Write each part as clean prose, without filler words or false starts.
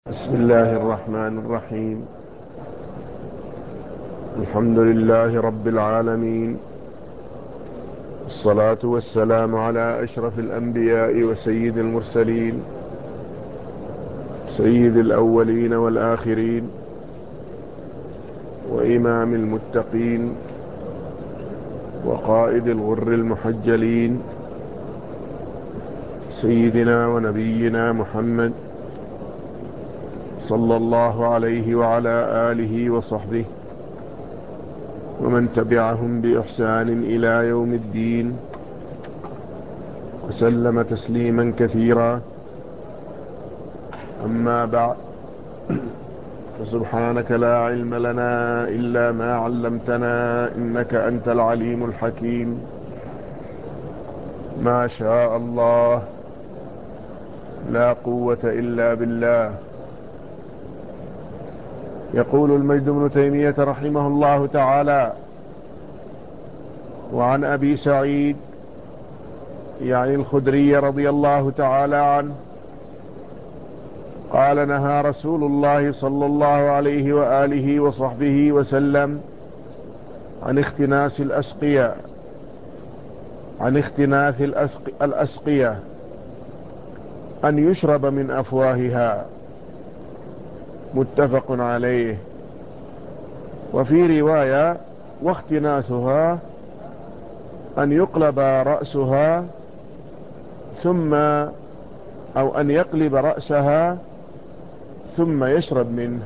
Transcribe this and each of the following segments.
بسم الله الرحمن الرحيم. الحمد لله رب العالمين، الصلاة والسلام على أشرف الأنبياء وسيد المرسلين، سيد الأولين والآخرين، وإمام المتقين، وقائد الغر المحجلين، سيدنا ونبينا محمد صلى الله عليه وعلى آله وصحبه ومن تبعهم بإحسان إلى يوم الدين، وسلم تسليما كثيرا. أما بعد، فسبحانك لا علم لنا إلا ما علمتنا، إنك أنت العليم الحكيم. ما شاء الله، لا قوة إلا بالله. يقول المجد بن تيمية رحمه الله تعالى: وعن أبي سعيد يعني الخدري رضي الله تعالى عنه قال: نهى رسول الله صلى الله عليه وآله وصحبه وسلم عن اختناس الأسقية أن يشرب من أفواهها. متفق عليه. وفي رواية: واختناسها أن يقلب رأسها أو أن يقلب رأسها ثم يشرب منه.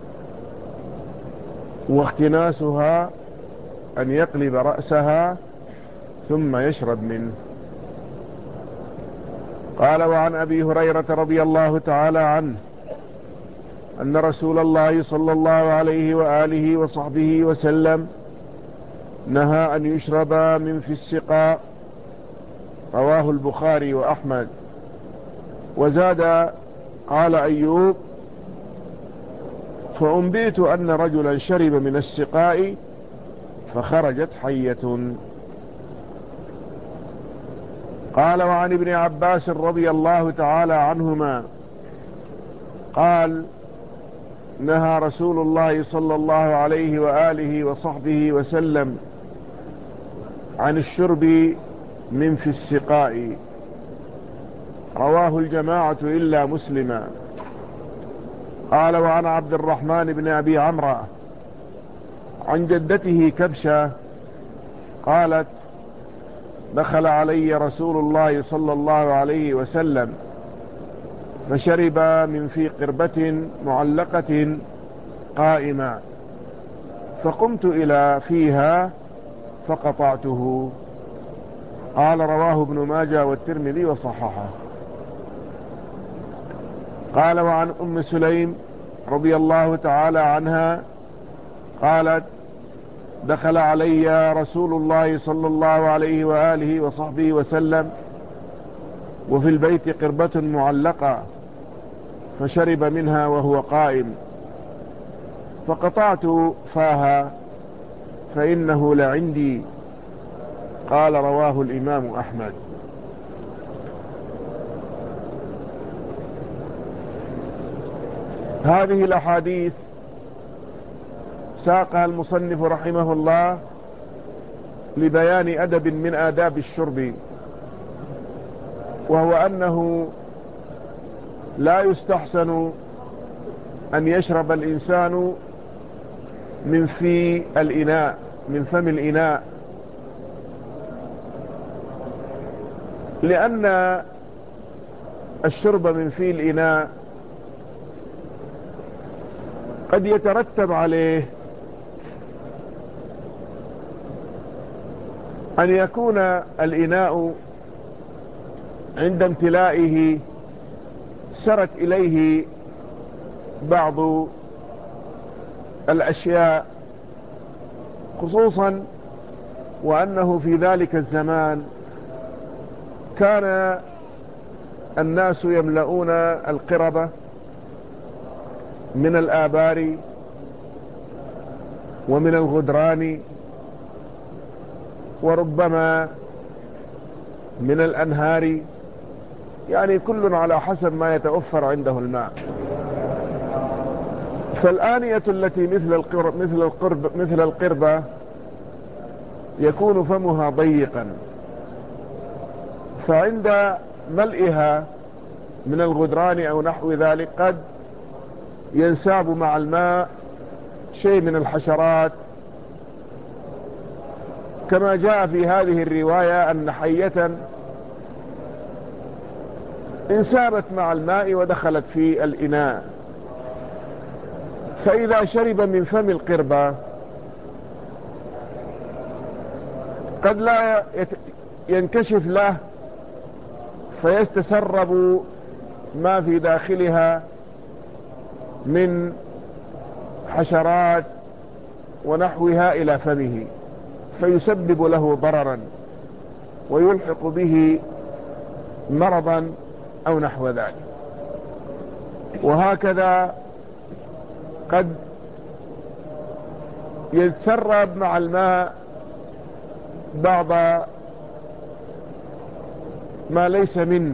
واختناسها أن يقلب رأسها ثم يشرب منه. قال: وعن أبي هريرة رضي الله تعالى عنه أن رسول الله صلى الله عليه وآله وصحبه وسلم نهى أن يشرب من في السقاء. رواه البخاري وأحمد. وزاد: قال أيوب: فأنبئت أن رجلا شرب من السقاء فخرجت حية. قال: وعن ابن عباس رضي الله تعالى عنهما قال: نهى رسول الله صلى الله عليه وآله وصحبه وسلم عن الشرب من في السقاء. رواه الجماعة إلا مسلما. قال: وعن عبد الرحمن بن أبي عمرو عن جدته كبشة قالت: دخل علي رسول الله صلى الله عليه وسلم فشرب من في قربة معلقة قائمة، فقمت إلى فيها فقطعته. قال: رواه ابن ماجه والترمذي وصححه. قال: وعن أم سليم رضي الله تعالى عنها قالت: دخل علي رسول الله صلى الله عليه وآله وصحبه وسلم وفي البيت قربة معلقة فشرب منها وهو قائم، فقطعت فاها فإنه لعندي. قال: رواه الإمام أحمد. هذه الأحاديث ساقها المصنف رحمه الله لبيان أدب من آداب الشرب، وهو أنه لا يستحسن أن يشرب الإنسان من فم الإناء، لأن الشرب من في الإناء قد يترتب عليه أن يكون الإناء عند امتلائه سرت إليه بعض الأشياء، خصوصا وأنه في ذلك الزمان كان الناس يملؤون القربة من الآبار ومن الغدران، وربما من الأنهار، يعني كل على حسب ما يتوفر عنده الماء. فالآنية التي مثل القربة يكون فمها ضيقا، فعند ملئها من الغدران أو نحو ذلك قد ينساب مع الماء شيء من الحشرات، كما جاء في هذه الرواية أن حية انسابت مع الماء ودخلت في الإناء، فإذا شرب من فم القربة قد لا ينكشف له فيستسرب ما في داخلها من حشرات ونحوها إلى فمه، فيسبب له ضررا ويلحق به مرضا أو نحو ذلك. وهكذا قد يتسرب مع الماء بعض ما ليس منه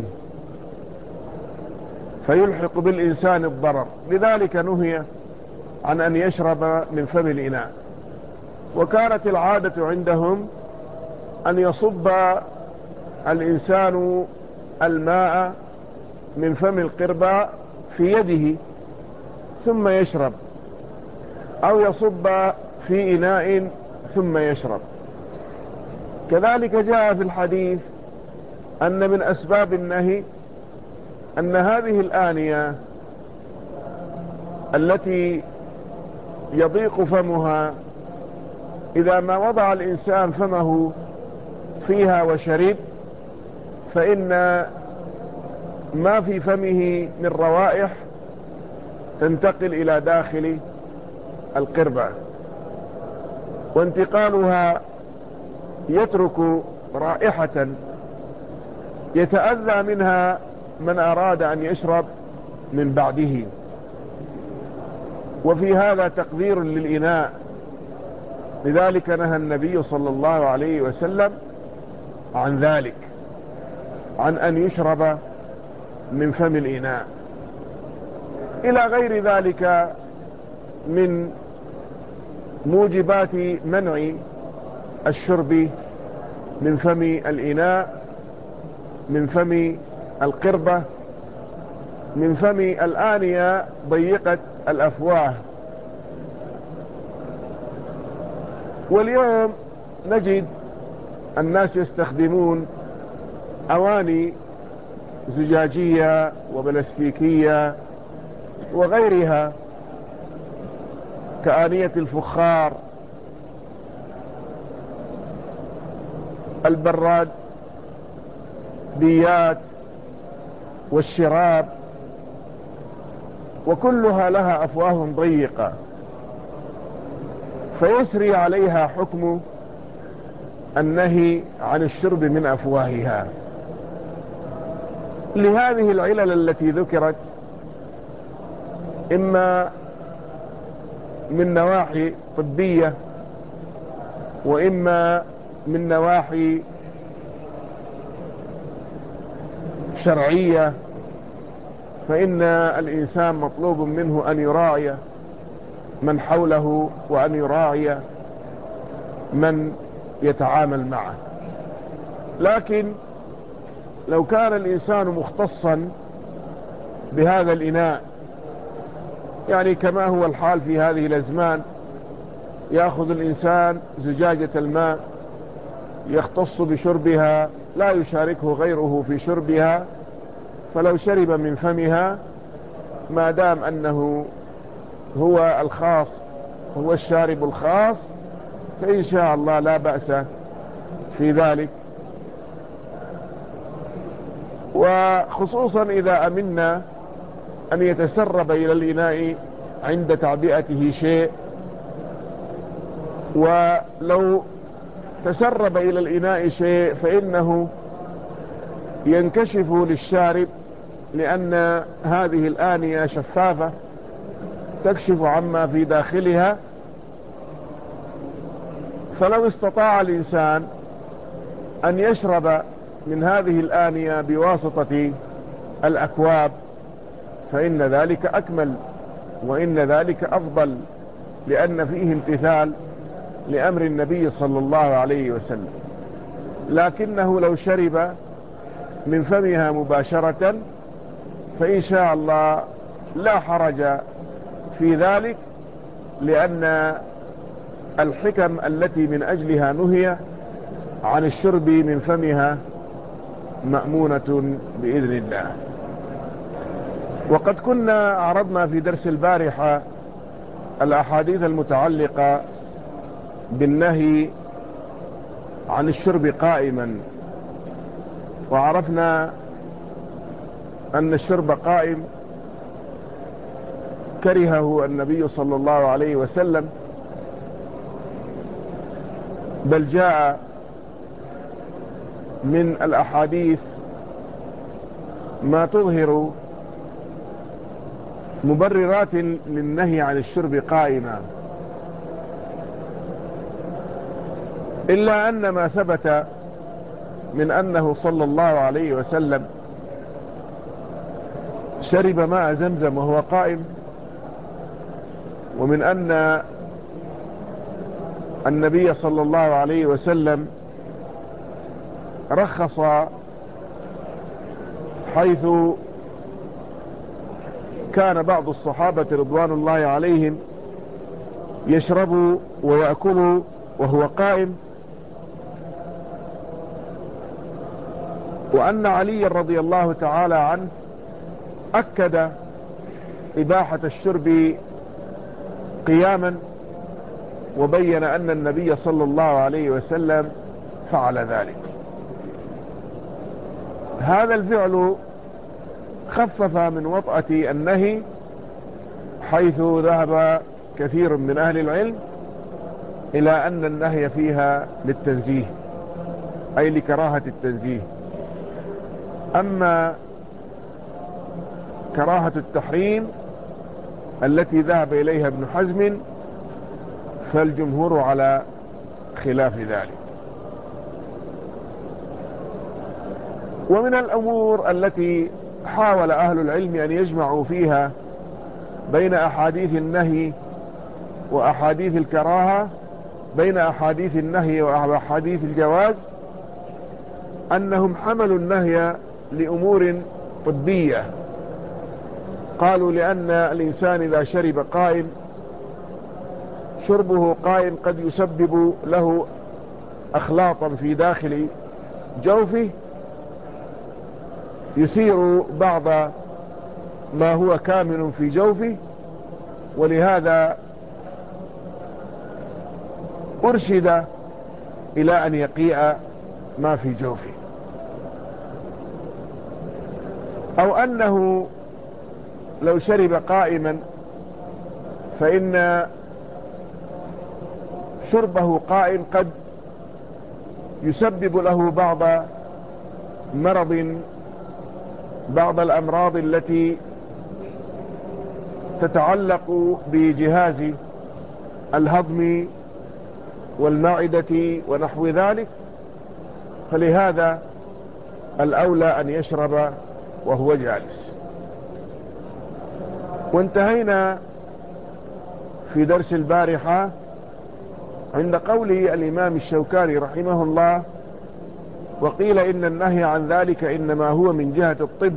فيلحق بالإنسان الضرر، لذلك نهي عن أن يشرب من فم الإناء. وكانت العادة عندهم أن يصب الإنسان الماء من فم القربة في يده ثم يشرب، أو يصب في إناء ثم يشرب. كذلك جاء في الحديث أن من أسباب النهي أن هذه الآنية التي يضيق فمها إذا ما وضع الإنسان فمه فيها وشرب، فإن ما في فمه من روائح تنتقل إلى داخل القربة، وانتقالها يترك رائحة يتأذى منها من أراد أن يشرب من بعده. وفي هذا تقدير للإناء، لذلك نهى النبي صلى الله عليه وسلم عن ذلك، عن أن يشرب من فم الإناء. إلى غير ذلك من موجبات منع الشرب من فم الإناء، من فم القربة، من فم الآنية ضيقة الأفواه. واليوم نجد الناس يستخدمون أواني زجاجية وبلاستيكية وغيرها كآنية الفخار، البراديات والشراب، وكلها لها أفواه ضيقة، فيسري عليها حكم النهي عن الشرب من أفواهها لهذه العلل التي ذكرت، إما من نواحي طبية وإما من نواحي شرعية. فإن الإنسان مطلوب منه أن يراعي من حوله وأن يراعي من يتعامل معه. لكن لو كان الإنسان مختصا بهذا الإناء، يعني كما هو الحال في هذه الأزمان، يأخذ الإنسان زجاجة الماء يختص بشربها، لا يشاركه غيره في شربها، فلو شرب من فمها ما دام أنه هو الخاص، هو الشارب الخاص، فإن شاء الله لا بأس في ذلك. وخصوصا إذا أمنا أن يتسرب إلى الإناء عند تعبئته شيء، ولو تسرب إلى الإناء شيء فإنه ينكشف للشارب، لأن هذه الآنية شفافة تكشف عما في داخلها. فلو استطاع الإنسان أن يشرب من هذه الآنية بواسطة الأكواب فإن ذلك أكمل وإن ذلك أفضل، لأن فيه امتثال لأمر النبي صلى الله عليه وسلم. لكنه لو شرب من فمها مباشرة فإن شاء الله لا حرج في ذلك، لأن الحكم التي من أجلها نهي عن الشرب من فمها مأمونة بإذن الله. وقد كنا عرضنا في درس البارحة الأحاديث المتعلقة بالنهي عن الشرب قائما، وعرفنا أن الشرب قائم كرهه النبي صلى الله عليه وسلم، بل جاء من الأحاديث ما تظهر مبررات للنهي عن الشرب قائما، إلا أن ما ثبت من أنه صلى الله عليه وسلم شرب ماء زمزم وهو قائم، ومن أن النبي صلى الله عليه وسلم رخص حيث كان بعض الصحابة رضوان الله عليهم يشرب ويأكل وهو قائم، وأن علي رضي الله تعالى عنه أكد إباحة الشرب قياما، وبين أن النبي صلى الله عليه وسلم فعل ذلك. هذا الفعل خفف من وطأة النهي، حيث ذهب كثير من أهل العلم إلى أن النهي فيها للتنزيه، أي لكراهة التنزيه. أما كراهة التحريم التي ذهب إليها ابن حزم فالجمهور على خلاف ذلك. ومن الأمور التي حاول أهل العلم أن يجمعوا فيها بين أحاديث النهي وأحاديث الكراهة، بين أحاديث النهي وأحاديث الجواز، أنهم حملوا النهي لأمور طبية. قالوا لأن الإنسان إذا شرب قائم، شربه قائم قد يسبب له أخلاطا في داخل جوفه يثير بعض ما هو كامن في جوفه، ولهذا أرشد إلى أن يقيء ما في جوفه. أو أنه لو شرب قائما فإن شربه قائم قد يسبب له بعض الأمراض التي تتعلق بجهاز الهضم والمعدة ونحو ذلك، فلهذا الأولى أن يشرب وهو جالس. وانتهينا في درس البارحة عند قول الإمام الشوكاني رحمه الله: وقيل إن النهي عن ذلك إنما هو من جهة الطب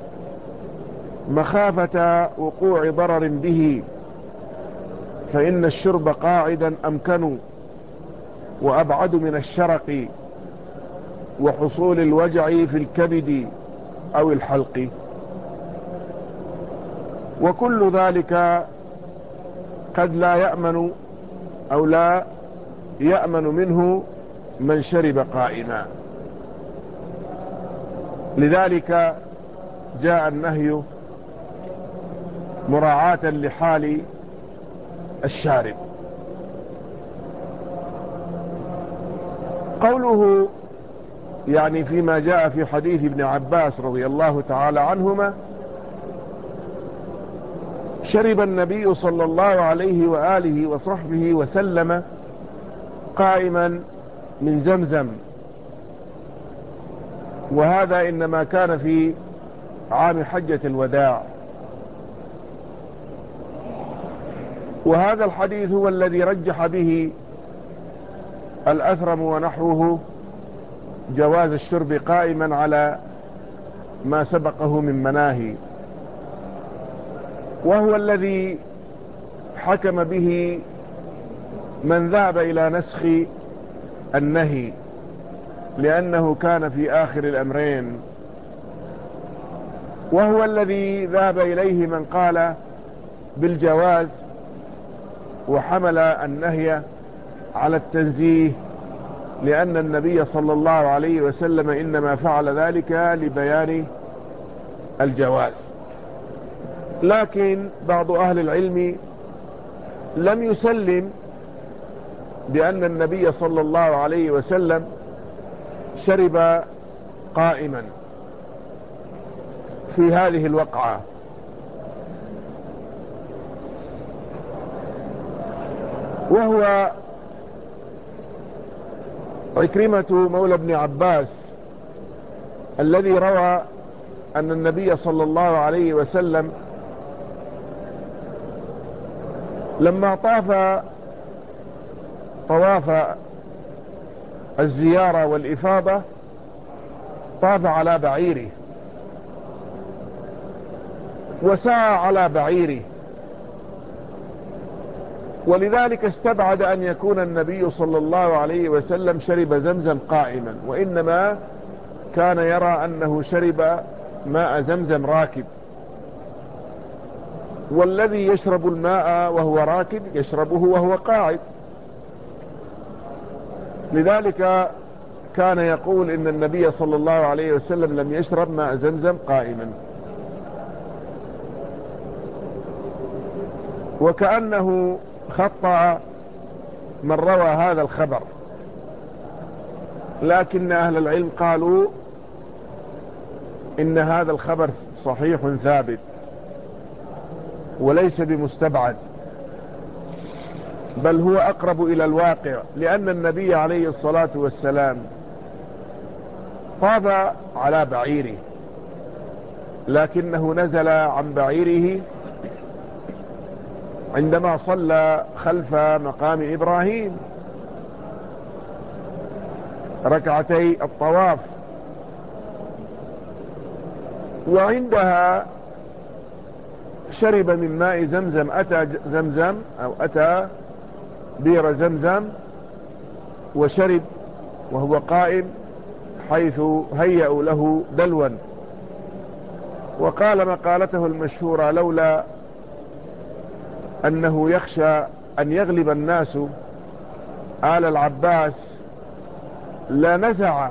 مخافة وقوع ضرر به، فإن الشرب قاعدا أمكن وأبعد من الشرق وحصول الوجع في الكبد أو الحلق، وكل ذلك قد لا يأمن أو لا يأمن منه من شرب قائما. لذلك جاء النهي مراعاة لحال الشارب. قوله يعني فيما جاء في حديث ابن عباس رضي الله تعالى عنهما: شرب النبي صلى الله عليه وآله وصحبه وسلم قائما من زمزم، وهذا إنما كان في عام حجة الوداع. وهذا الحديث هو الذي رجح به الأثرم ونحوه جواز الشرب قائما على ما سبقه من مناهي، وهو الذي حكم به من ذهب إلى نسخ النهي، لأنه كان في آخر الأمرين، وهو الذي ذهب إليه من قال بالجواز وحمل النهي على التنزيه، لأن النبي صلى الله عليه وسلم إنما فعل ذلك لبيان الجواز. لكن بعض أهل العلم لم يسلم بأن النبي صلى الله عليه وسلم شرب قائما في هذه الوقعة، وهو عكرمة مولى ابن عباس الذي روى أن النبي صلى الله عليه وسلم لما طاف طواف الزيارة والإفاضة طاف على بعيره وسعى على بعيره، ولذلك استبعد أن يكون النبي صلى الله عليه وسلم شرب زمزم قائما، وإنما كان يرى أنه شرب ماء زمزم راكب، والذي يشرب الماء وهو راكب يشربه وهو قاعد. لذلك كان يقول إن النبي صلى الله عليه وسلم لم يشرب ماء زمزم قائما، وكأنه خطأ من روى هذا الخبر. لكن أهل العلم قالوا إن هذا الخبر صحيح ثابت وليس بمستبعد، بل هو أقرب إلى الواقع، لأن النبي عليه الصلاة والسلام طاف على بعيره، لكنه نزل عن بعيره عندما صلى خلف مقام إبراهيم ركعتي الطواف، وعندها شرب من ماء زمزم. أتى زمزم أو أتى بئر زمزم وشرب وهو قائم، حيث هيأوا له دلوا، وقال مقالته المشهورة: لولا أنه يخشى أن يغلب الناس آل العباس لنزع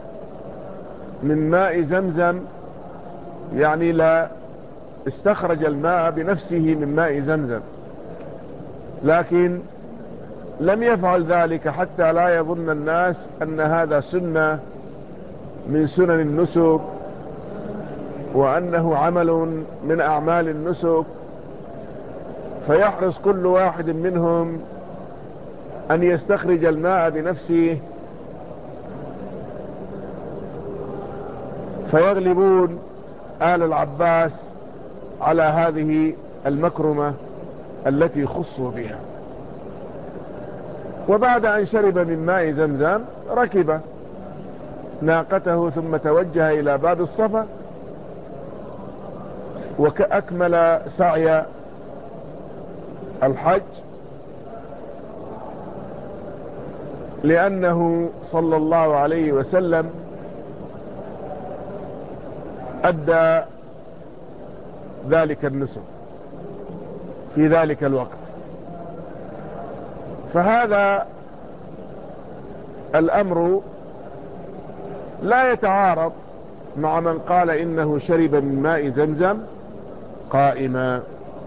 من ماء زمزم، يعني لا استخرج الماء بنفسه من ماء زمزم، لكن لم يفعل ذلك حتى لا يظن الناس أن هذا سنة من سنن النسك، وأنه عمل من أعمال النسك، فيحرص كل واحد منهم أن يستخرج الماء بنفسه، فيغلبون آل العباس على هذه المكرمة التي خصوا بها. وبعد أن شرب من ماء زمزم ركب ناقته ثم توجه إلى باب الصفا، وأكمل سعي الحج، لأنه صلى الله عليه وسلم أدى ذلك النسك في ذلك الوقت. فهذا الأمر لا يتعارض مع من قال إنه شرب من ماء زمزم قائما.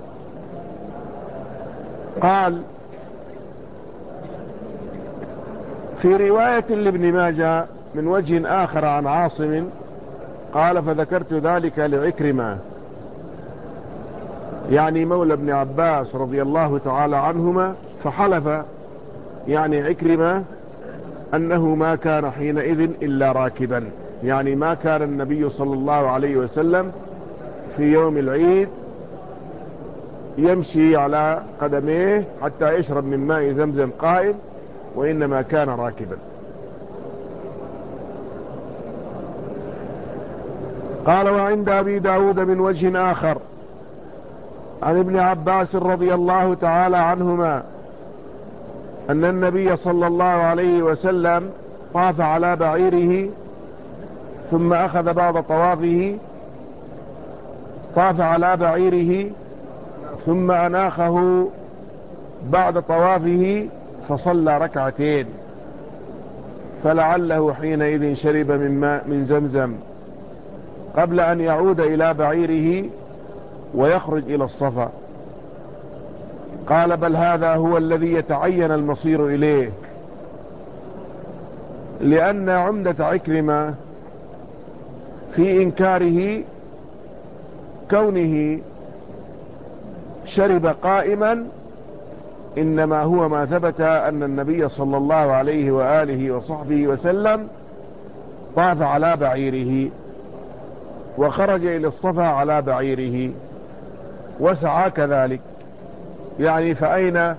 قال في رواية لابن ماجه من وجه آخر عن عاصم قال: فذكرت ذلك لعكرمة، يعني مولى ابن عباس رضي الله تعالى عنهما، فحلف يعني عكرمة أنه ما كان حينئذ إلا راكبا، يعني ما كان النبي صلى الله عليه وسلم في يوم العيد يمشي على قدميه حتى يشرب من ماء زمزم قائم، وإنما كان راكبا. قال: وعند أبي داود من وجه آخر عن ابن عباس رضي الله تعالى عنهما أن النبي صلى الله عليه وسلم طاف على بعيره ثم أخذ بعض طوافه، طاف على بعيره ثم أناخه بعد طوافه فصلى ركعتين، فلعله حينئذ شرب من ماء من زمزم قبل أن يعود إلى بعيره ويخرج إلى الصفا. قال: بل هذا هو الذي يتعين المصير إليه، لأن عمدة عكرمة في إنكاره كونه شرب قائما إنما هو ما ثبت أن النبي صلى الله عليه وآله وصحبه وسلم طاف على بعيره وخرج إلى الصفا على بعيره وسعى كذلك. يعني فأين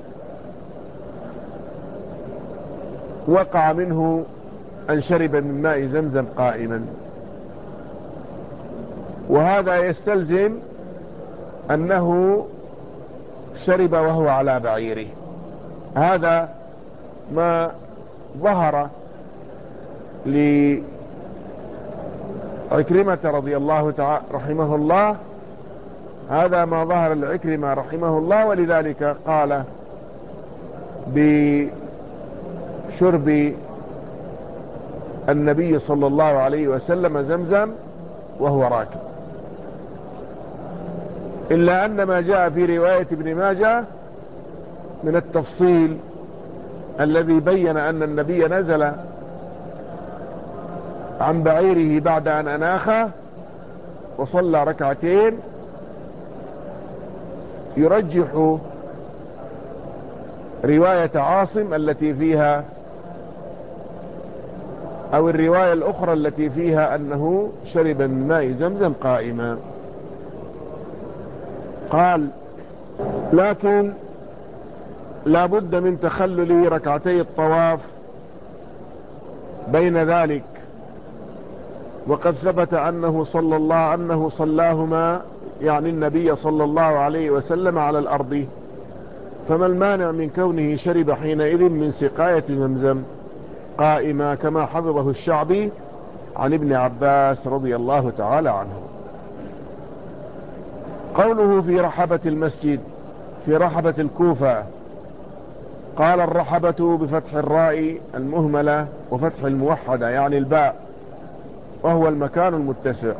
وقع منه أن شرب من ماء زمزم قائما؟ وهذا يستلزم أنه شرب وهو على بعيره. هذا ما ظهر لعكرمة رضي الله تعالى رحمه الله، هذا ما ظهر لعكرمة رحمه الله، ولذلك قال بشرب النبي صلى الله عليه وسلم زمزم وهو راكب. إلا أن ما جاء في رواية ابن ماجه من التفصيل الذي بين أن النبي نزل عن بعيره بعد أن أناخه وصلى ركعتين يرجح رواية عاصم التي فيها، أو الرواية الأخرى التي فيها أنه شرب من ماء زمزم قائما. قال: لكن لا بد من تخلل ركعتي الطواف بين ذلك، وقد ثبت أنه صلاهما يعني النبي صلى الله عليه وسلم على الأرض، فما المانع من كونه شرب حينئذ من سقاية زمزم قائما كما حفظه الشعبي عن ابن عباس رضي الله تعالى عنه. قوله في رحبة المسجد في رحبة الكوفة، قال: الرحبة بفتح الراء المهملة وفتح الموحدة يعني الباء، وهو المكان المتسع،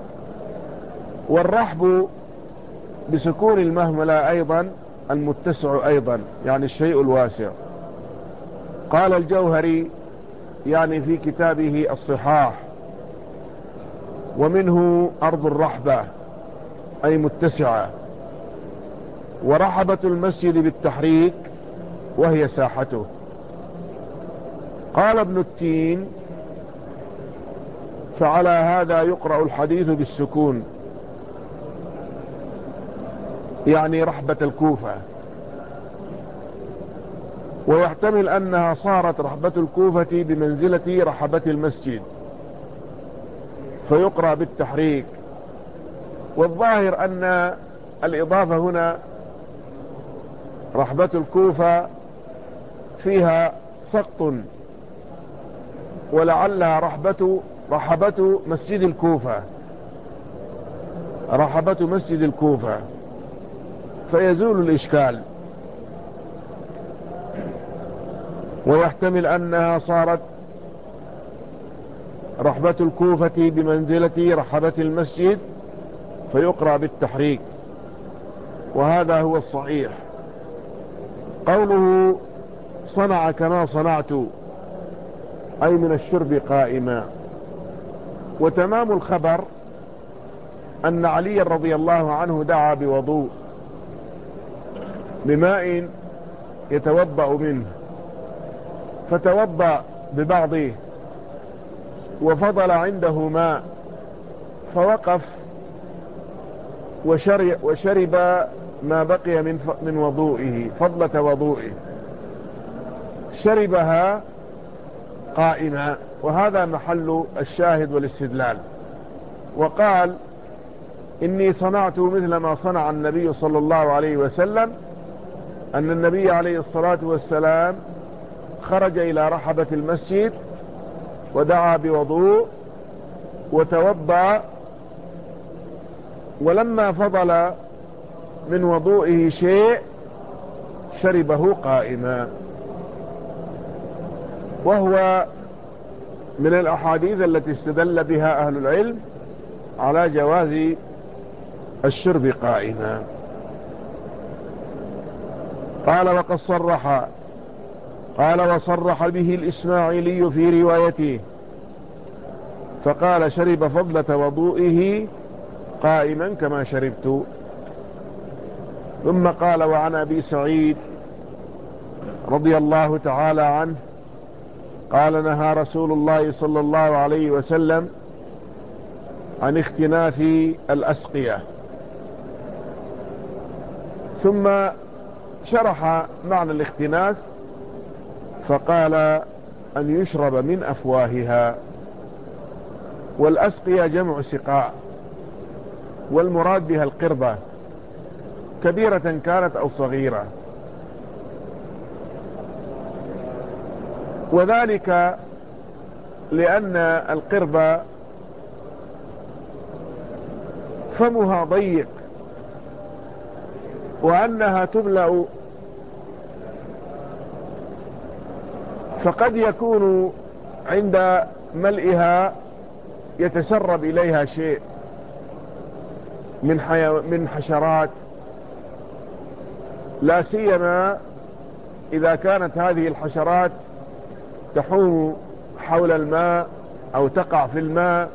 والرحب بسكون المهملة أيضا المتسع أيضا يعني الشيء الواسع. قال الجوهري يعني في كتابه الصحاح: ومنه أرض الرحبة أي متسعة، ورحبة المسجد بالتحريك وهي ساحته. قال ابن التين: فعلى هذا يقرأ الحديث بالسكون يعني رحبة الكوفة، ويحتمل أنها صارت رحبة الكوفة بمنزلة رحبة المسجد فيقرأ بالتحريك. والظاهر أن الإضافة هنا رحبة الكوفة فيها سقط، ولعلها رحبة مسجد الكوفة، رحبة مسجد الكوفة، فيزول الإشكال. ويحتمل أنها صارت رحبة الكوفة بمنزلة رحبة المسجد فيقرأ بالتحريك، وهذا هو الصحيح. قوله: صنع كما صنعت أي من الشرب قائما. وتمام الخبر أن علي رضي الله عنه دعا بوضوء بماء يتوضأ منه، فتوضأ ببعضه وفضل عنده ماء، فوقف وشرب ما بقي من وضوئه، فضلة وضوئه، شربها قائما، وهذا محل الشاهد والاستدلال. وقال: إني صنعت مثل ما صنع النبي صلى الله عليه وسلم، أن النبي عليه الصلاة والسلام خرج إلى رحبة المسجد ودعا بوضوء وتوضأ، ولما فضل من وضوئه شيء شربه قائما. وهو من الأحاديث التي استدل بها أهل العلم على جواز الشرب قائما. قال: وقد صرح، قال: وصرح به الإسماعيلي في روايته، فقال: شرب فضلة وضوئه قائما كما شربت. ثم قال: وعن أبي سعيد رضي الله تعالى عنه قال: نهى رسول الله صلى الله عليه وسلم عن اختناث الأسقية. ثم شرح معنى الاختناث فقال: أن يشرب من أفواهها. والأسقية جمع سقاء، والمراد بها القربة، كبيرة كانت أو صغيرة، وذلك لأن القربة فمها ضيق، وأنها تملأ، فقد يكون عند ملئها يتسرب إليها شيء من حشرات، لا سيما إذا كانت هذه الحشرات تحوم حول الماء أو تقع في الماء.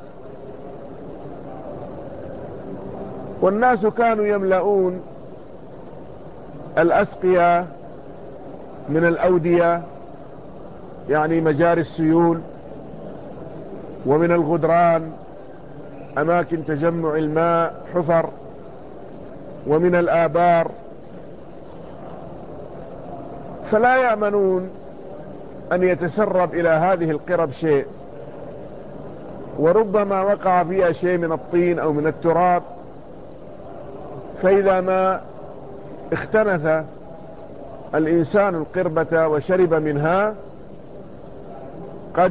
والناس كانوا يملؤون الأسقية من الأودية، يعني مجاري السيول، ومن الغدران، أماكن تجمع الماء، حفر، ومن الآبار، فلا يأمنون أن يتسرب إلى هذه القرب شيء، وربما وقع فيها شيء من الطين أو من التراب، فإذا ما اختنث الإنسان القربة وشرب منها قد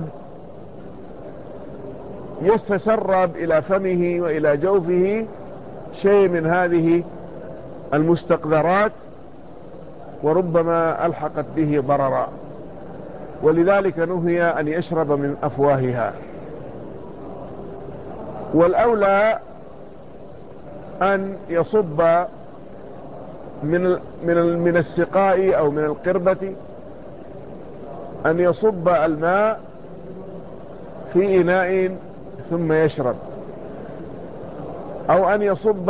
يتسرب إلى فمه وإلى جوفه شيء من هذه المستقذرات، وربما ألحقت به ضررا، ولذلك نهي أن يشرب من أفواهها. والأولى أن يصب من السقاء أو من القربة، أن يصب الماء في إناء ثم يشرب، أو أن يصب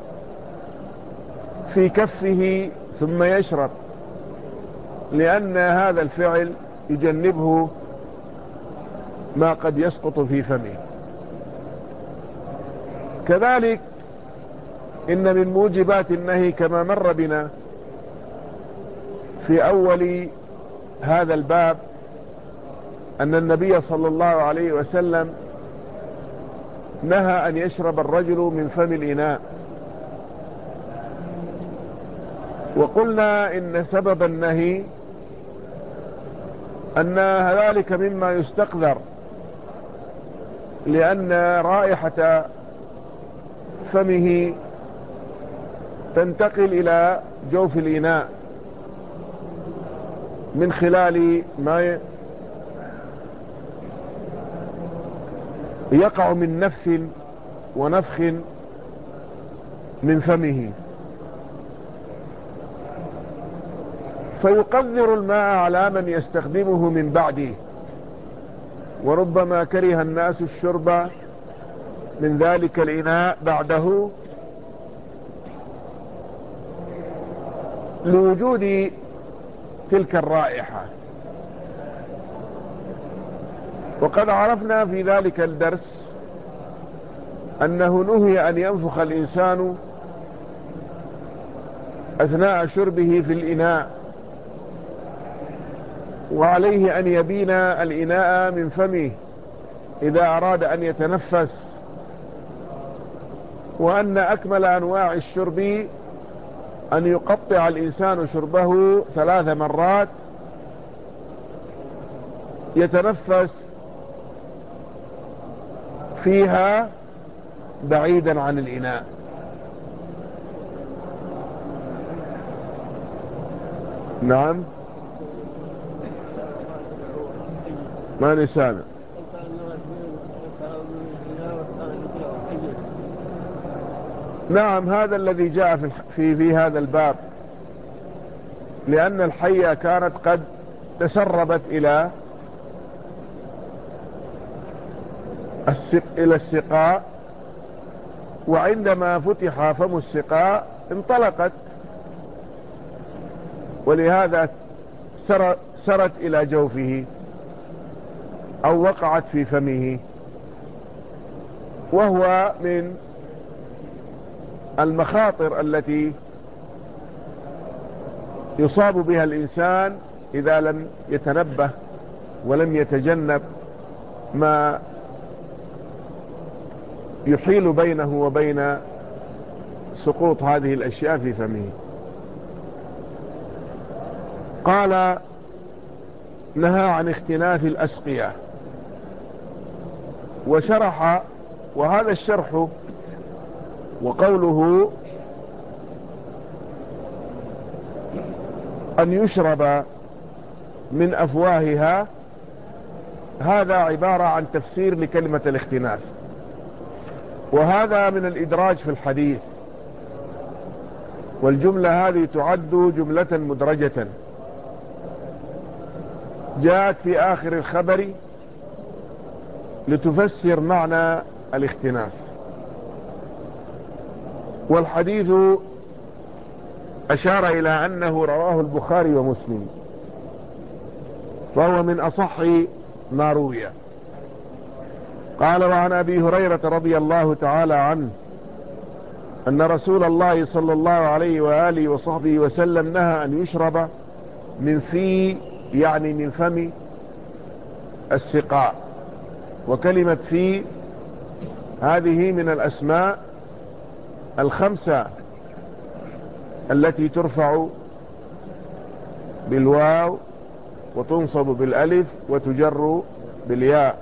في كفه ثم يشرب، لأن هذا الفعل يجنبه ما قد يسقط في فمه. كذلك إن من موجبات النهي كما مر بنا في أول هذا الباب أن النبي صلى الله عليه وسلم نهى أن يشرب الرجل من فم الإناء. وقلنا إن سبب النهي أن ذلك مما يستقذر، لأن رائحة فمه تنتقل إلى جوف الإناء من خلال ما يقع من نف ونفخ من فمه، فيقذر الماء على من يستخدمه من بعده. وربما كره الناس الشرب من ذلك الإناء بعده لوجود تلك الرائحة. وقد عرفنا في ذلك الدرس أنه نهي أن ينفخ الإنسان أثناء شربه في الإناء، وعليه أن يبين الإناء من فمه إذا أراد أن يتنفس، وأن أكمل أنواع الشرب أن يقطع الإنسان شربه 3 مرات يتنفس فيها بعيدا عن الإناء. نعم، ما نسامع. نعم، هذا الذي جاء في هذا الباب، لأن الحية كانت قد تسربت إلى السقاء، وعندما فتح فم السقاء انطلقت، ولهذا سرت إلى جوفه أو وقعت في فمه، وهو من المخاطر التي يصاب بها الإنسان إذا لم يتنبه ولم يتجنب ما يحيل بينه وبين سقوط هذه الأشياء في فمه. قال: نهى عن اختناث الأسقية. وشرح، وهذا الشرح وقوله أن يشرب من أفواهها، هذا عبارة عن تفسير لكلمة الاختناث، وهذا من الإدراج في الحديث، والجملة هذه تعد جملة مدرجة جاءت في آخر الخبر لتفسر معنى الاختناث. والحديث أشار إلى أنه رواه البخاري ومسلم، فهو من أصح ما روي. قال: وعن أبي هريرة رضي الله تعالى عنه أن رسول الله صلى الله عليه وآله وصحبه وسلم نهى أن يشرب من في، يعني من فم السقاء. وكلمة في هذه من الأسماء الخمسة التي ترفع بالواو وتنصب بالألف وتجر بالياء،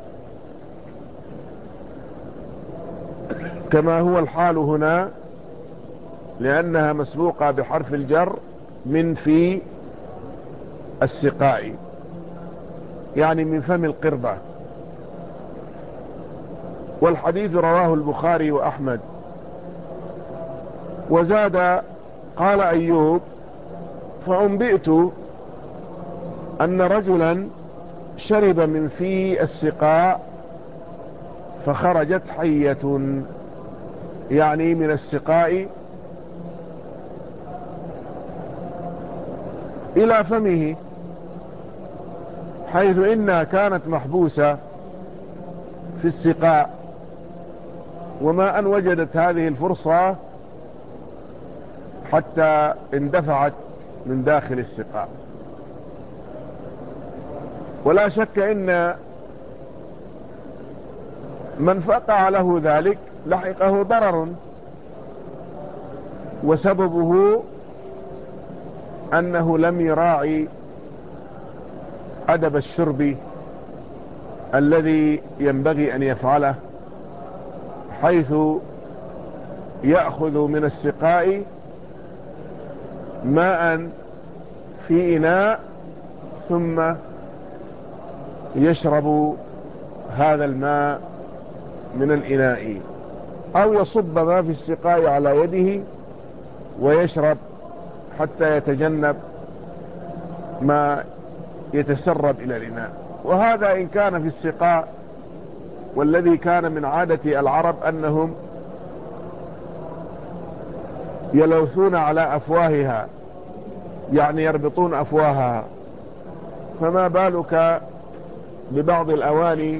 كما هو الحال هنا، لأنها مسبوقة بحرف الجر من في السقاء، يعني من فم القربة. والحديث رواه البخاري وأحمد. وزاد: قال أيوب: فأنبئت أن رجلا شرب من في السقاء فخرجت حية، يعني من السقاء إلى فمه، حيث إنها كانت محبوسة في السقاء، وما أن وجدت هذه الفرصة حتى اندفعت من داخل السقاء. ولا شك إن من فقع له ذلك لحقه ضرر، وسببه أنه لم يراعي أدب الشرب الذي ينبغي أن يفعله، حيث يأخذ من السقاء ماء في إناء ثم يشرب هذا الماء من الإناء، أو يصب ما في السقاء على يده ويشرب حتى يتجنب ما يتسرب إلى الإناء. وهذا إن كان في السقاء، والذي كان من عادة العرب أنهم يلوثون على أفواهها، يعني يربطون أفواهها، فما بالك ببعض الأواني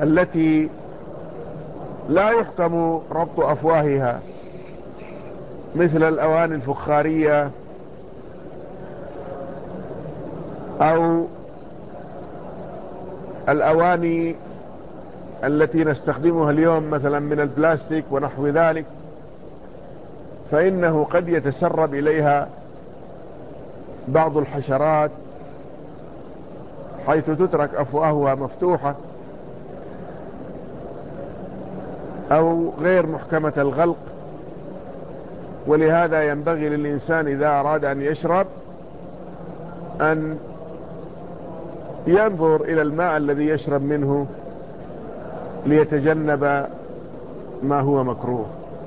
التي لا يحكم ربط أفواهها، مثل الأواني الفخارية أو الأواني التي نستخدمها اليوم مثلا من البلاستيك ونحو ذلك، فإنه قد يتسرب إليها بعض الحشرات حيث تترك أفواهها مفتوحة أو غير محكمة الغلق. ولهذا ينبغي للإنسان إذا أراد أن يشرب أن ينظر إلى الماء الذي يشرب منه ليتجنب ما هو مكروه.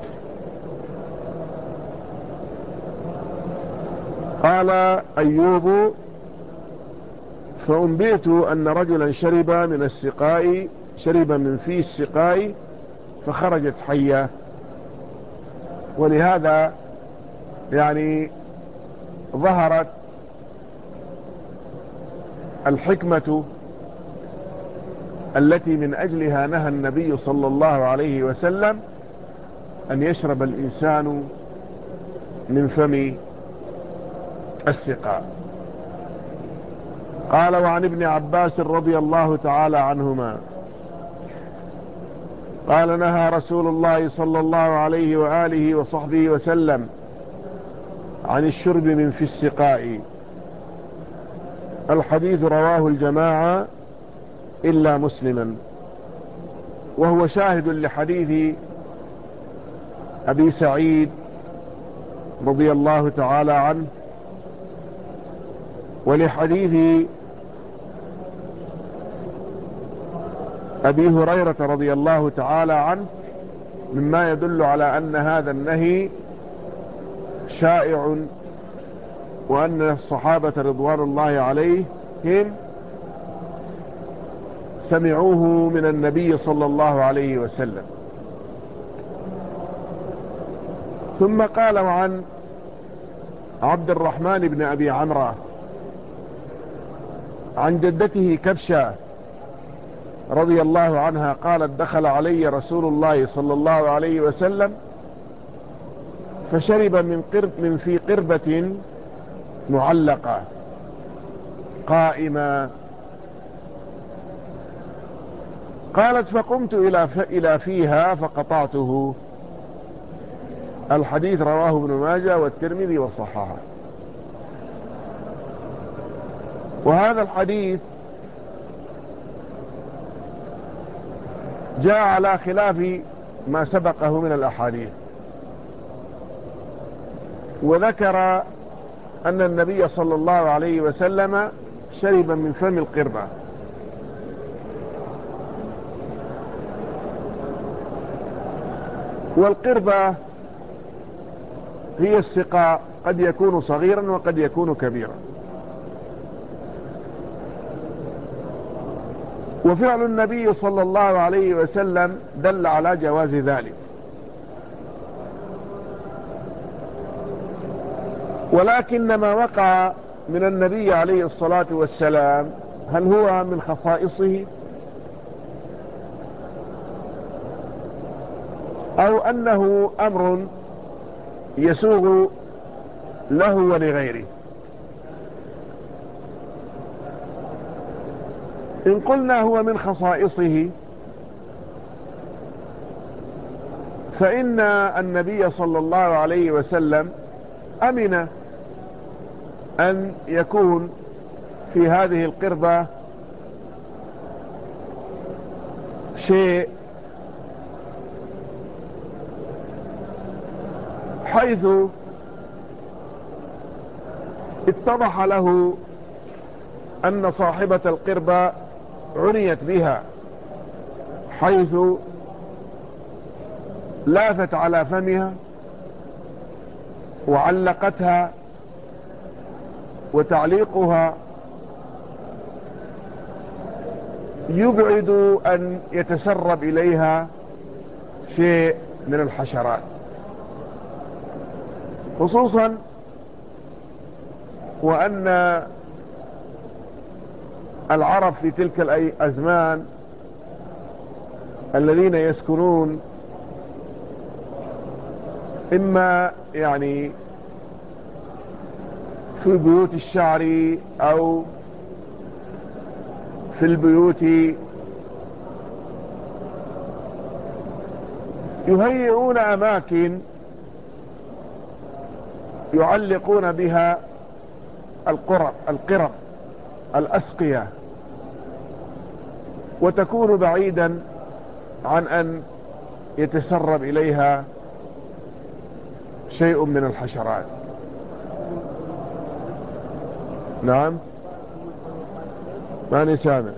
قال أيوب: فأنبئت أن رجلا شرب من فيه السقاء فخرجت حية. ولهذا يعني ظهرت الحكمة التي من أجلها نهى النبي صلى الله عليه وسلم أن يشرب الإنسان من فم السقاء. قال: وعن ابن عباس رضي الله تعالى عنهما قال: نهى رسول الله صلى الله عليه وآله وصحبه وسلم عن الشرب من في السقاء. الحديث رواه الجماعة إلا مسلما، وهو شاهد لحديث أبي سعيد رضي الله تعالى عنه، ولحديث أبي هريرة رضي الله تعالى عنه، مما يدل على أن هذا النهي شائع، وأن الصحابة رضوان الله عليهم سمعوه من النبي صلى الله عليه وسلم. ثم قال: وعن عبد الرحمن بن أبي عمرو عن جدته كبشة رضي الله عنها قالت: دخل علي رسول الله صلى الله عليه وسلم فشرب من في قربة معلقة قائمة. قالت: فقمت إلى فيها فقطعته. الحديث رواه ابن ماجه والترمذي وصححه. وهذا الحديث جاء على خلاف ما سبقه من الأحاديث، وذكر أن النبي صلى الله عليه وسلم شرب من فم القربة، والقربة هي السقاء، قد يكون صغيرا وقد يكون كبيرا. وفعل النبي صلى الله عليه وسلم دل على جواز ذلك، ولكن ما وقع من النبي عليه الصلاة والسلام هل هو من خصائصه أو أنه أمر يسوغ له ولغيره؟ إن قلنا هو من خصائصه فإن النبي صلى الله عليه وسلم أمن أن يكون في هذه القربة شيء حيث اتضح له أن صاحبة القربة عنيت بها، حيث لاثت على فمها وعلقتها، وتعليقها يبعد أن يتسرب إليها شيء من الحشرات، خصوصا وأن العرب في تلك الأزمان الذين يسكنون إما يعني في بيوت الشعر أو في البيوت يهيئون أماكن يعلقون بها القرب الأسقية، وتكون بعيدا عن أن يتسرب إليها شيء من الحشرات. نعم، ماني سامع.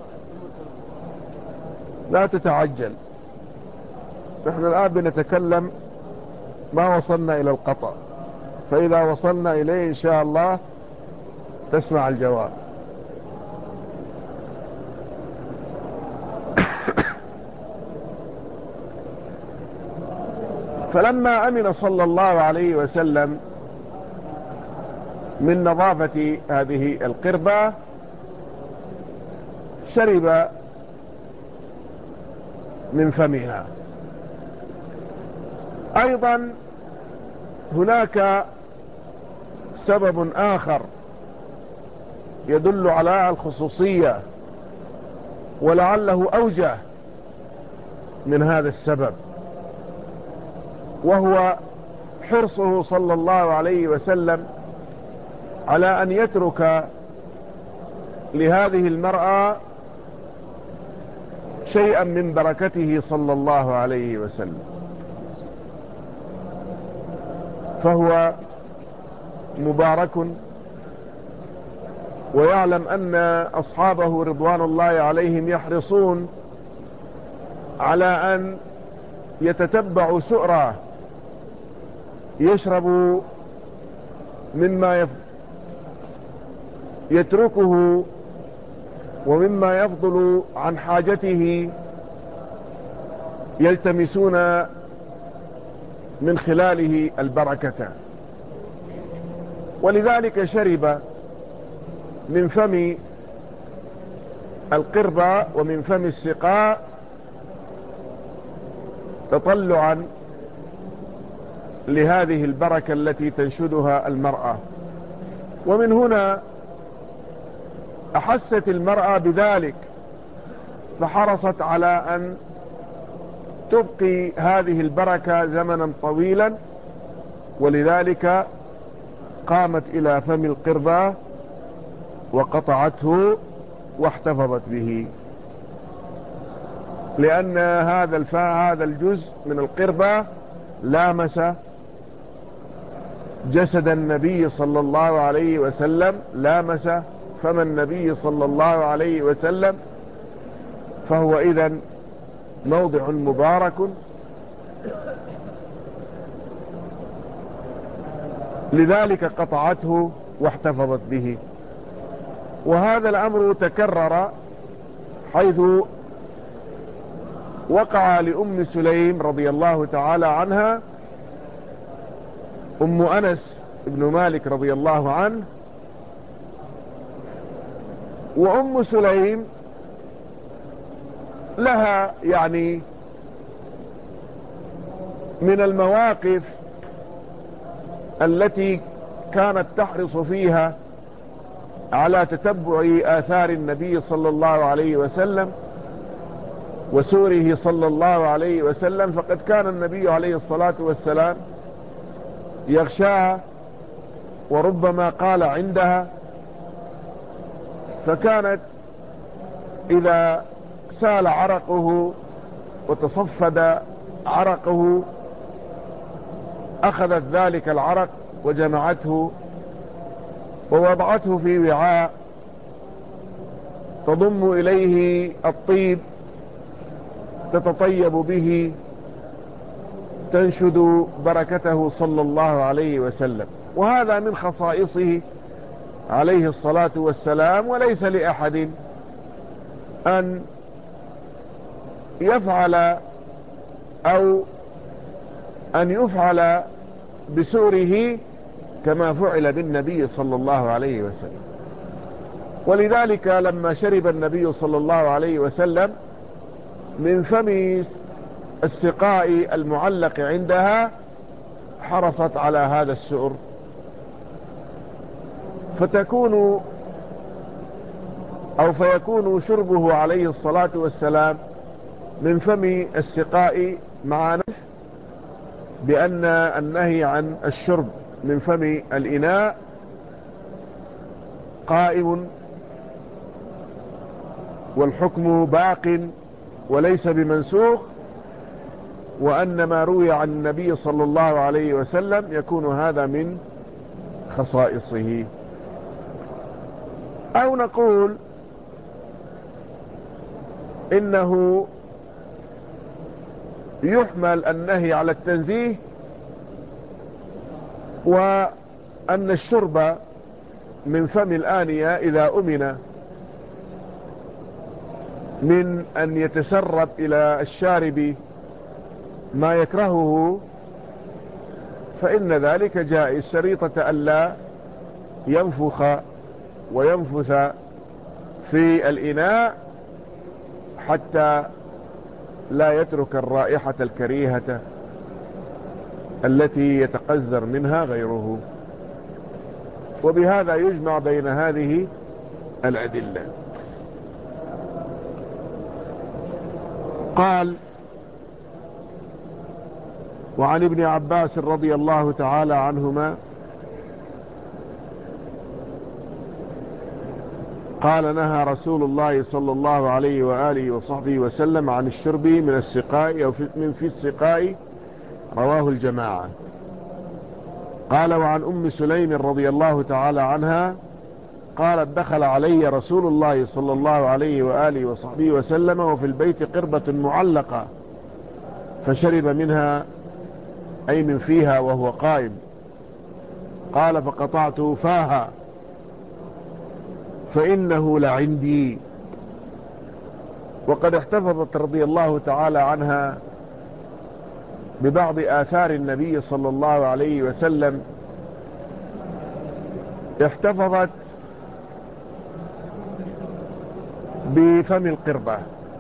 لا تتعجل، نحن الآن بنتكلم، ما وصلنا إلى القطع، فإذا وصلنا إليه إن شاء الله تسمع الجواب. فلما أمن صلى الله عليه وسلم من نظافة هذه القربة شرب من فمها. أيضا هناك سبب آخر يدل على الخصوصية، ولعله أوجه من هذا السبب، وهو حرصه صلى الله عليه وسلم على أن يترك لهذه المرأة شيئا من بركته صلى الله عليه وسلم. فهو مبارك، ويعلم أن أصحابه رضوان الله عليهم يحرصون على أن يتتبعوا سؤره، يشربوا مما يتركه ومما يفضل عن حاجته، يلتمسون من خلاله البركة. ولذلك شرب من فم القربة ومن فم السقاء تطلعا لهذه البركة التي تنشدها المرأة. ومن هنا أحست المرأة بذلك، فحرصت على أن تبقي هذه البركة زمنا طويلا، ولذلك قامت إلى فم القربة وقطعته واحتفظت به، لأن هذا الجزء من القربة لامس جسد النبي صلى الله عليه وسلم، لامس فم النبي صلى الله عليه وسلم، فهو إذن موضع مبارك. لذلك قطعته واحتفظت به. وهذا الأمر تكرر، حيث وقع لأم سليم رضي الله تعالى عنها، أم أنس بن مالك رضي الله عنه. وأم سليم لها يعني من المواقف التي كانت تحرص فيها على تتبع آثار النبي صلى الله عليه وسلم وسوره صلى الله عليه وسلم. فقد كان النبي عليه الصلاة والسلام يغشاها، وربما قال عندها، فكانت إذا سال عرقه وتصفد عرقه أخذت ذلك العرق وجمعته ووضعته في وعاء تضم إليه الطيب، تتطيب به، تنشد بركته صلى الله عليه وسلم. وهذا من خصائصه عليه الصلاة والسلام، وليس لأحد أن يفعل أو أن يفعل بسوره كما فعل بالنبي صلى الله عليه وسلم. ولذلك لما شرب النبي صلى الله عليه وسلم من فم السقاء المعلق عندها، حرصت على هذا السؤر، فيكون شربه عليه الصلاة والسلام من فم السقاء، مع بأن النهي عن الشرب من فم الإناء قائم والحكم باق وليس بمنسوخ، وأن ما روي عن النبي صلى الله عليه وسلم يكون هذا من خصائصه. أو نقول إنه يحمل النهي على التنزيه، وأن الشرب من فم الآنية إذا أمن من أن يتسرب إلى الشارب ما يكرهه فإن ذلك جائز، شريطة ألا ينفخ وينفث في الإناء حتى لا يترك الرائحة الكريهة التي يتقذر منها غيره. وبهذا يجمع بين هذه الأدلة. قال: وعن ابن عباس رضي الله تعالى عنهما قال: نهى رسول الله صلى الله عليه وآله وصحبه وسلم عن الشرب من السقاء أو من في السقاء، رواه الجماعة. قال: وعن أم سليم رضي الله تعالى عنها قالت: دخل علي رسول الله صلى الله عليه وآله وصحبه وسلم وفي البيت قربة معلقة فشرب منها، أي من فيها، وهو قائم. قال: فقطعت فاها فإنه لعندي. وقد احتفظت رضي الله تعالى عنها ببعض آثار النبي صلى الله عليه وسلم، احتفظت بفم القربة،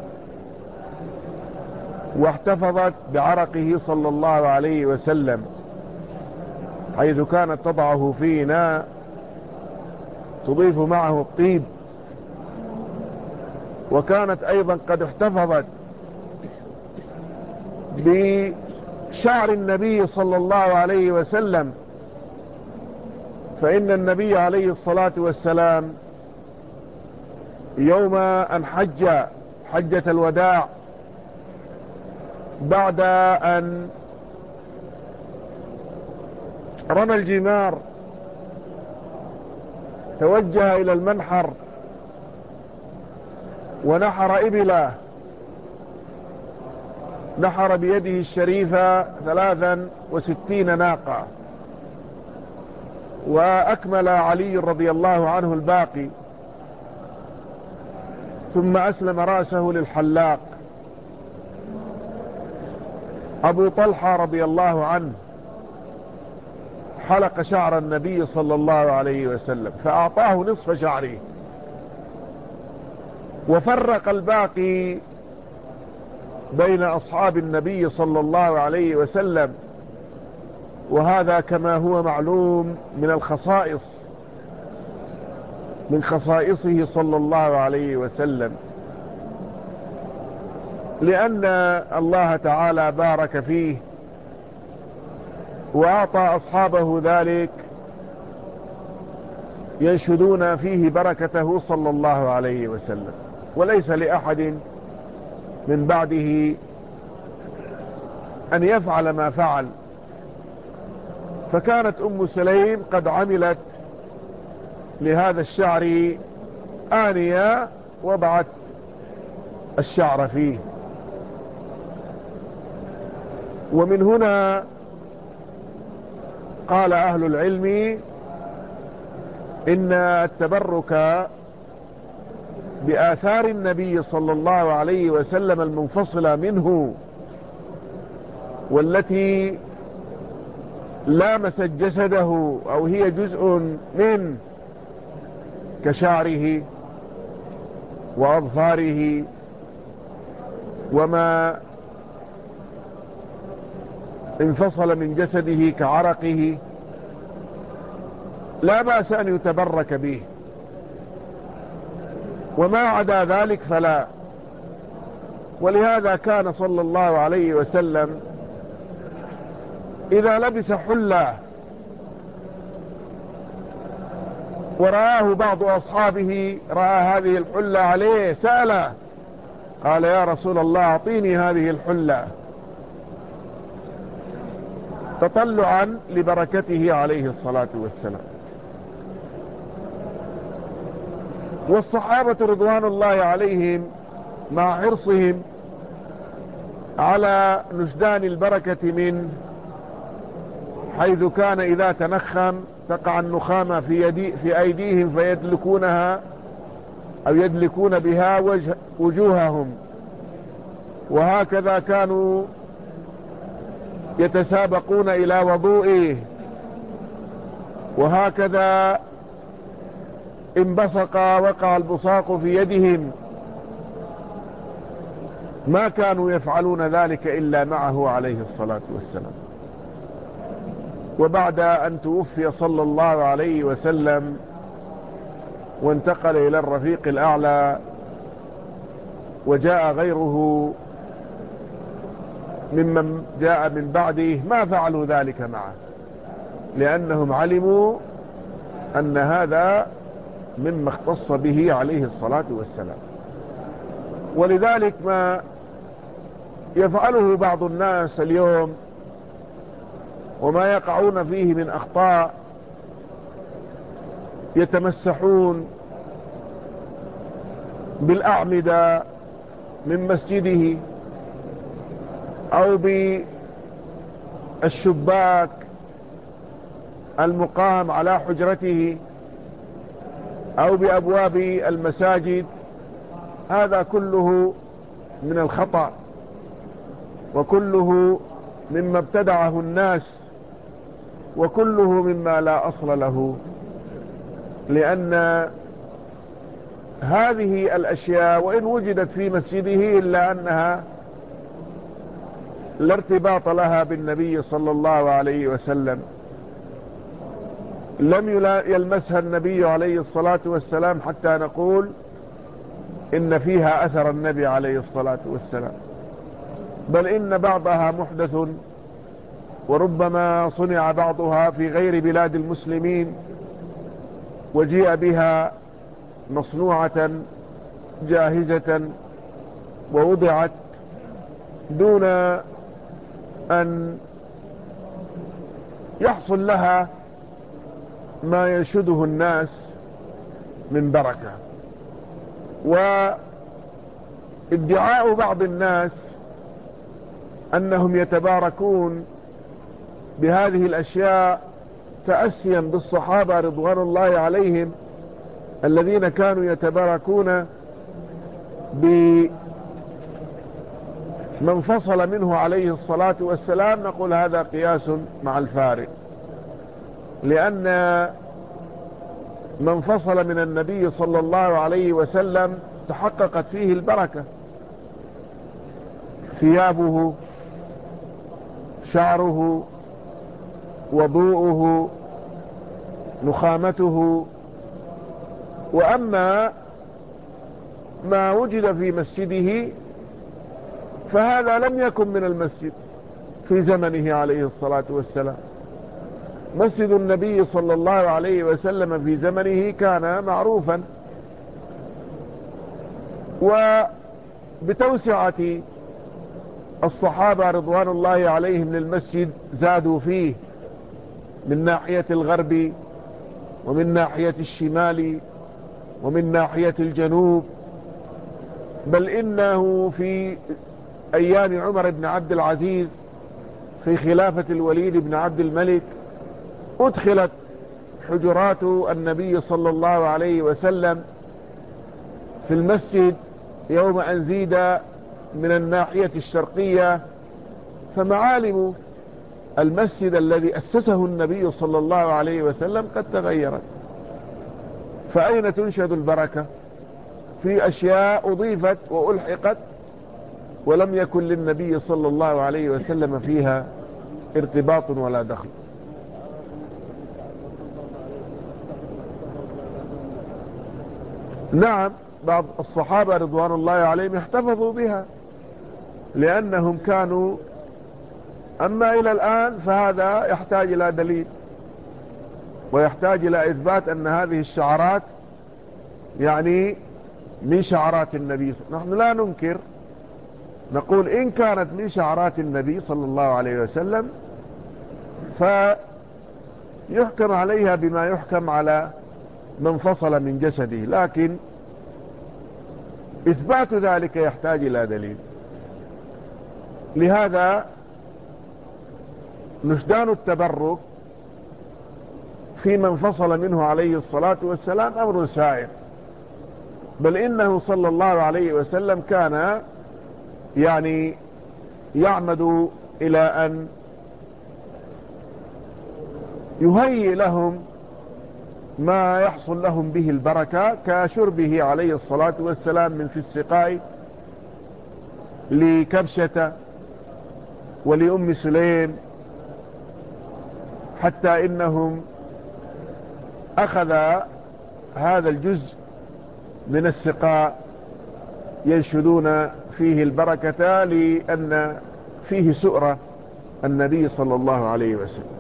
واحتفظت بعرقه صلى الله عليه وسلم، حيث كانت تضعه في إناء تضيف معه الطيب. وكانت أيضا قد احتفظت بشعر النبي صلى الله عليه وسلم، فإن النبي عليه الصلاة والسلام يوم أن حجة الوداع، بعد أن رمى الجمار توجه إلى المنحر ونحر إبله، نحر بيده الشريفة 63 ناقة، وأكمل علي رضي الله عنه الباقي، ثم أسلم رأسه للحلاق. أبو طلحة رضي الله عنه حلق شعر النبي صلى الله عليه وسلم فأعطاه نصف شعره، وفرق الباقي بين أصحاب النبي صلى الله عليه وسلم. وهذا كما هو معلوم من خصائصه صلى الله عليه وسلم، لأن الله تعالى بارك فيه وأعطى أصحابه ذلك ينشدون فيه بركته صلى الله عليه وسلم، وليس لأحد من بعده أن يفعل ما فعل. فكانت أم سليم قد عملت لهذا الشعر آنية وضعت الشعر فيه. ومن هنا قال أهل العلم إن التبرك بآثار النبي صلى الله عليه وسلم المنفصلة منه والتي لامست جسده أو هي جزء منه كشعره وأظفاره وما انفصل من جسده كعرقه لا بأس أن يتبرك به، وما عدا ذلك فلا. ولهذا كان صلى الله عليه وسلم إذا لبس حلة ورآه بعض أصحابه، رأى هذه الحلة عليه، سأله قال يا رسول الله أعطيني هذه الحلة، تطلعا لبركته عليه الصلاة والسلام. والصحابة رضوان الله عليهم مع حرصهم على نشدان البركة منه، حيث كان إذا تنخم تقع النخامة في أيديهم فيدلكونها أو يدلكون بها وجوههم، وهكذا كانوا يتسابقون إلى وضوئه، وهكذا إن بصق وقع البصاق في يدهم، ما كانوا يفعلون ذلك إلا معه عليه الصلاة والسلام. وبعد أن توفي صلى الله عليه وسلم وانتقل إلى الرفيق الأعلى، وجاء غيره ممن جاء من بعده، ما فعلوا ذلك معه، لأنهم علموا أن هذا مما اختص به عليه الصلاة والسلام. ولذلك ما يفعله بعض الناس اليوم وما يقعون فيه من أخطاء، يتمسحون بالأعمدة من مسجده أو بالشباك المقام على حجرته أو بأبواب المساجد. هذا كله من الخطأ، وكله مما ابتدعه الناس، وكله مما لا أصل له، لأن هذه الأشياء وإن وجدت في مسجده إلا أنها لا ارتباط لها بالنبي صلى الله عليه وسلم، لم يلمسها النبي عليه الصلاة والسلام حتى نقول إن فيها أثر النبي عليه الصلاة والسلام، بل إن بعضها محدث، وربما صنع بعضها في غير بلاد المسلمين وجيء بها مصنوعة جاهزة ووضعت دون أن يحصل لها ما ينشده الناس من بركة. وادعاء بعض الناس أنهم يتباركون بهذه الأشياء تأسيا بالصحابة رضوان الله عليهم الذين كانوا يتباركون بمن فصل منه عليه الصلاة والسلام، نقول هذا قياس مع الفارق، لأن من فصل من النبي صلى الله عليه وسلم تحققت فيه البركة، ثيابه، شعره، وضوءه، نخامته. وأما ما وجد في مسجده فهذا لم يكن من المسجد في زمنه عليه الصلاة والسلام. مسجد النبي صلى الله عليه وسلم في زمنه كان معروفا، وبتوسعة الصحابة رضوان الله عليهم للمسجد زادوا فيه من ناحية الغرب ومن ناحية الشمال ومن ناحية الجنوب، بل إنه في أيام عمر بن عبد العزيز في خلافة الوليد بن عبد الملك أدخلت حجرات النبي صلى الله عليه وسلم في المسجد يوم أن زيد من الناحية الشرقية، فمعالم المسجد الذي أسسه النبي صلى الله عليه وسلم قد تغيرت. فأين تنشد البركة في أشياء أضيفت وألحقت ولم يكن للنبي صلى الله عليه وسلم فيها ارتباط ولا دخل. نعم، بعض الصحابة رضوان الله عليهم احتفظوا بها لأنهم كانوا، أما إلى الآن فهذا يحتاج إلى دليل ويحتاج إلى إثبات أن هذه الشعارات يعني من شعارات النبي. نحن لا ننكر، نقول إن كانت من شعارات النبي صلى الله عليه وسلم فيحكم عليها بما يحكم على من فصل من جسده، لكن إثبات ذلك يحتاج إلى دليل. لهذا نشدان التبرك في من فصل منه عليه الصلاة والسلام أمر سائر، بل إنه صلى الله عليه وسلم كان يعني يعمد إلى أن يهيئ لهم ما يحصل لهم به البركة، كشربه عليه الصلاة والسلام من في السقاء لكبشة ولأم سليم، حتى إنهم أخذ هذا الجزء من السقاء ينشدون فيه البركة لأن فيه سؤرة النبي صلى الله عليه وسلم.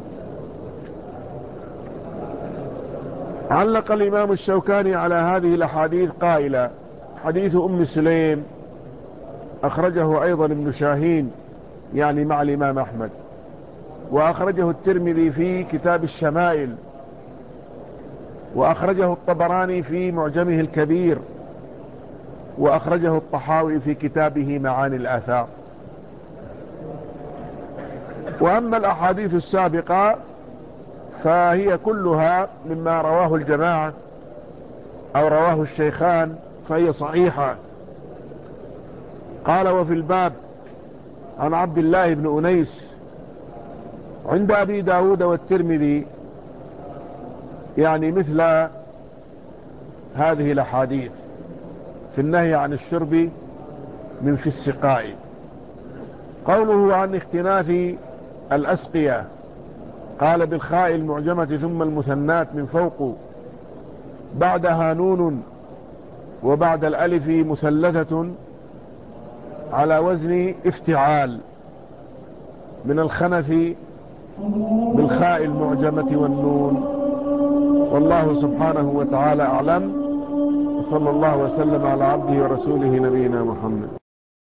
علق الإمام الشوكاني على هذه الأحاديث قائلا: حديث أم سليم أخرجه أيضا ابن شاهين يعني مع الإمام أحمد، وأخرجه الترمذي في كتاب الشمائل، وأخرجه الطبراني في معجمه الكبير، وأخرجه الطحاوي في كتابه معاني الآثار. وأما الأحاديث السابقة فهي كلها مما رواه الجماعة أو رواه الشيخان فهي صحيحة. قال: وفي الباب عن عبد الله بن أنيس عند أبي داود والترمذي يعني مثل هذه الأحاديث في النهي عن الشرب من في السقاء. قوله عن اختناث الأسقية قال بالخاء المعجمة ثم المثنات من فوق، بعدها نون وبعد الألف مثلثة على وزن افتعال من الخنث بالخاء المعجمة والنون. والله سبحانه وتعالى أعلم، وصلى الله وسلم على عبده ورسوله نبينا محمد.